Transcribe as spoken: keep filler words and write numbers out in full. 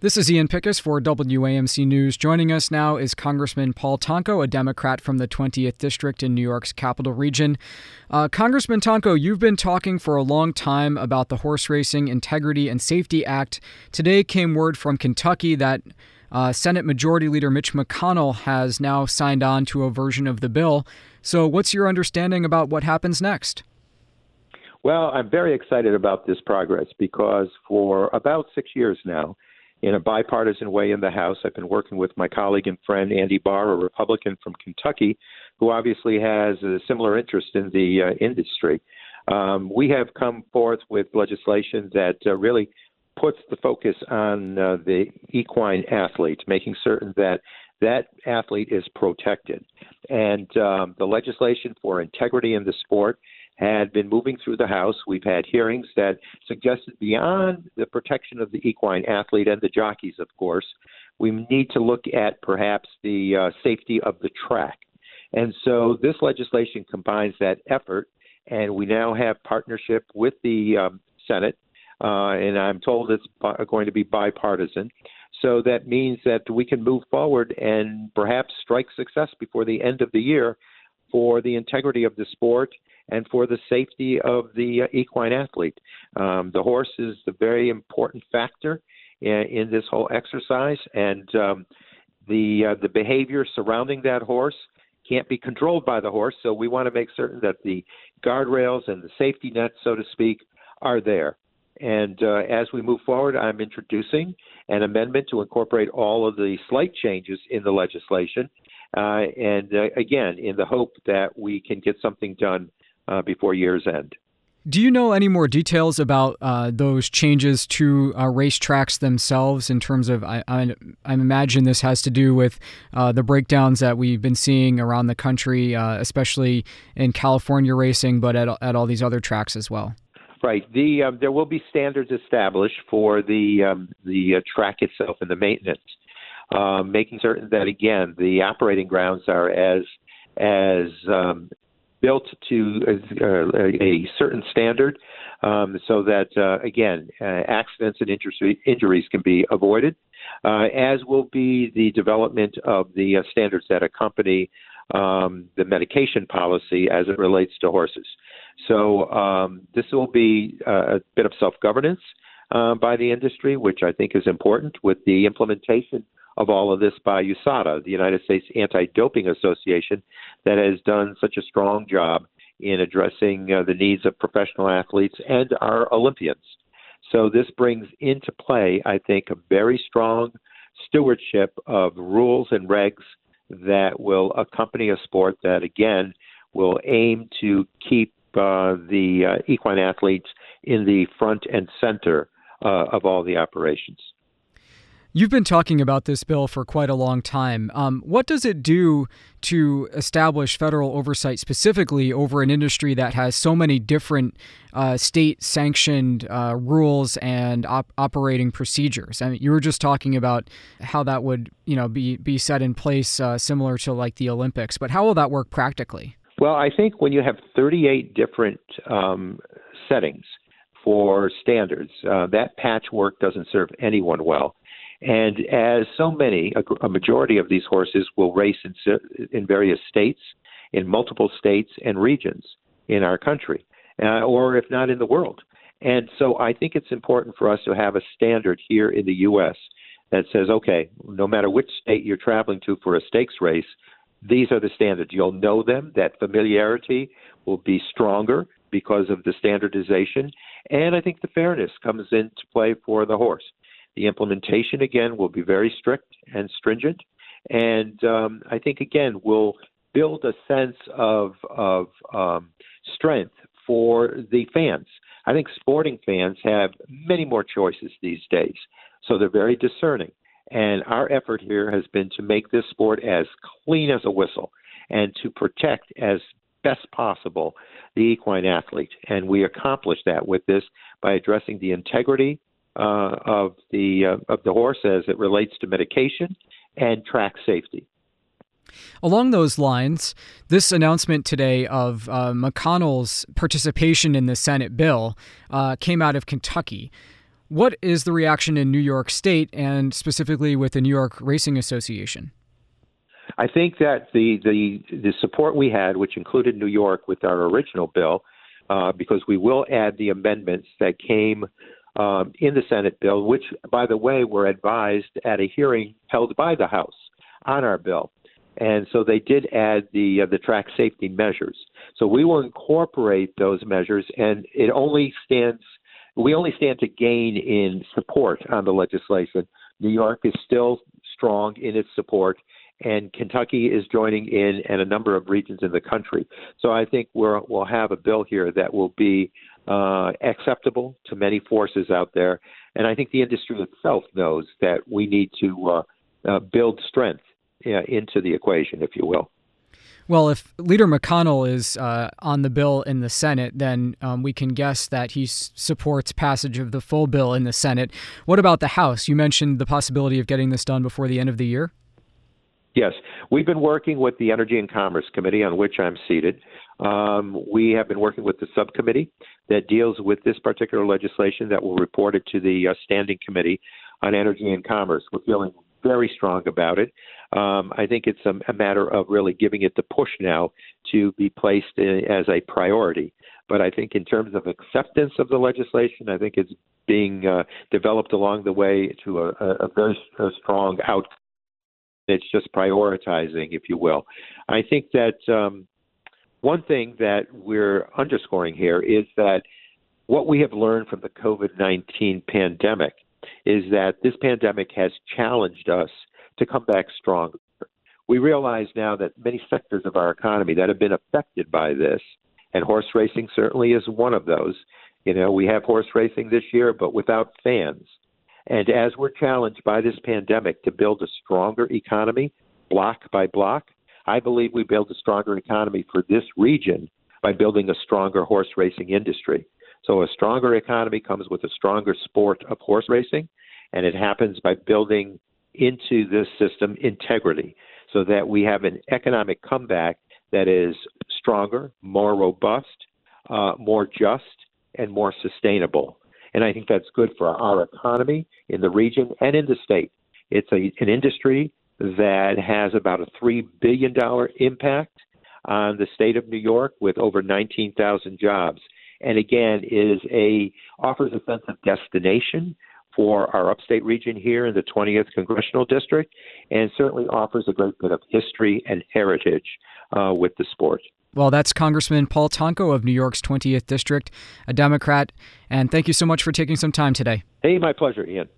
This is Ian Pickus for W A M C News. Joining us now is Congressman Paul Tonko, a Democrat from the twentieth District in New York's Capital Region. Uh, Congressman Tonko, you've been talking for a long time about the Horse Racing Integrity and Safety Act. Today came word from Kentucky that uh, Senate Majority Leader Mitch McConnell has now signed on to a version of the bill. So what's your understanding about what happens next? Well, I'm very excited about this progress because for about six years now, in a bipartisan way in the House, I've been working with my colleague and friend Andy Barr, a Republican from Kentucky, who obviously has a similar interest in the uh, industry. Um, we have come forth with legislation that uh, really puts the focus on uh, the equine athlete, making certain that that athlete is protected. And um, the legislation for integrity in the sport had been moving through the House. We've had hearings that suggested beyond the protection of the equine athlete and the jockeys, of course, we need to look at perhaps the uh, safety of the track. And so this legislation combines that effort, and we now have partnership with the um, Senate, uh, and I'm told it's bi- going to be bipartisan. So that means that we can move forward and perhaps strike success before the end of the year for the integrity of the sport and for the safety of the uh, equine athlete. Um, the horse is the very important factor in, in this whole exercise, and um, the uh, the behavior surrounding that horse can't be controlled by the horse, so we want to make certain that the guardrails and the safety nets, so to speak, are there. And uh, as we move forward, I'm introducing an amendment to incorporate all of the slight changes in the legislation, uh, and uh, again, in the hope that we can get something done Uh, before year's end. Do you know any more details about uh, those changes to uh, racetracks themselves in terms of, I, I, I imagine this has to do with uh, the breakdowns that we've been seeing around the country, uh, especially in California racing, but at, at all these other tracks as well? Right. The um, there will be standards established for the, um, the uh, track itself and the maintenance, uh, making certain that, again, the operating grounds are as, as um, built to uh, a certain standard um, so that, uh, again, uh, accidents and injury, injuries can be avoided, uh, as will be the development of the uh, standards that accompany um, the medication policy as it relates to horses. So um, this will be uh, a bit of self-governance uh, by the industry, which I think is important with the implementation of all of this by U S A D A, the United States Anti-Doping Association, that has done such a strong job in addressing uh, the needs of professional athletes and our Olympians. So this brings into play, I think, a very strong stewardship of rules and regs that will accompany a sport that, again, will aim to keep uh, the uh, equine athletes in the front and center uh, of all the operations. You've been talking about this bill for quite a long time. Um, what does it do to establish federal oversight specifically over an industry that has so many different uh, state-sanctioned uh, rules and op- operating procedures? I mean, you were just talking about how that would, you know, be be set in place uh, similar to like the Olympics, but how will that work practically? Well, I think when you have thirty-eight different um, settings for standards, uh, that patchwork doesn't serve anyone well. And as so many, a, a majority of these horses will race in, in various states, in multiple states and regions in our country, uh, or if not in the world. And so I think it's important for us to have a standard here in the U S that says, okay, no matter which state you're traveling to for a stakes race, these are the standards. You'll know them. That familiarity will be stronger because of the standardization. And I think the fairness comes into play for the horse. The implementation, again, will be very strict and stringent. And um, I think, again, will build a sense of, of um, strength for the fans. I think sporting fans have many more choices these days, so they're very discerning. And our effort here has been to make this sport as clean as a whistle and to protect as best possible the equine athlete. And we accomplish that with this by addressing the integrity Uh, of the uh, of the horse as it relates to medication and track safety. Along those lines, this announcement today of uh, McConnell's participation in the Senate bill uh, came out of Kentucky. What is the reaction in New York State and specifically with the New York Racing Association? I think that the, the, the support we had, which included New York with our original bill, uh, because we will add the amendments that came um, in the Senate bill, which, by the way, were advised at a hearing held by the House on our bill. And so they did add the uh, the track safety measures. So we will incorporate those measures, and it only stands we only stand to gain in support on the legislation. New York is still strong in its support, and Kentucky is joining in, and a number of regions in the country. So I think we're, we'll have a bill here that will be uh, acceptable to many forces out there. And I think the industry itself knows that we need to uh, uh, build strength uh, into the equation, if you will. Well, if Leader McConnell is uh, on the bill in the Senate, then um, we can guess that he s- supports passage of the full bill in the Senate. What about the House? You mentioned the possibility of getting this done before the end of the year. Yes, we've been working with the Energy and Commerce Committee, on which I'm seated. Um, we have been working with the subcommittee that deals with this particular legislation that will report it to the uh, Standing Committee on Energy and Commerce. We're feeling very strong about it. Um, I think it's a, a matter of really giving it the push now to be placed in, as a priority. But I think in terms of acceptance of the legislation, I think it's being uh, developed along the way to a, a very a strong outcome. It's just prioritizing, if you will. I think that um, one thing that we're underscoring here is that what we have learned from the COVID nineteen pandemic is that this pandemic has challenged us to come back stronger. We realize now that many sectors of our economy that have been affected by this, and horse racing certainly is one of those. You know, we have horse racing this year, but without fans. And as we're challenged by this pandemic to build a stronger economy, block by block, I believe we build a stronger economy for this region by building a stronger horse racing industry. So a stronger economy comes with a stronger sport of horse racing, and it happens by building into this system integrity so that we have an economic comeback that is stronger, more robust, uh, more just, and more sustainable. And I think that's good for our economy in the region and in the state. It's a, an industry that has about a three billion dollars impact on the state of New York with over nineteen thousand jobs. And again, is a offers a sense of destination for our upstate region here in the twentieth Congressional District, and certainly offers a great bit of history and heritage uh, with the sport. Well, that's Congressman Paul Tonko of New York's twentieth District, a Democrat. And thank you so much for taking some time today. Hey, my pleasure, Ian.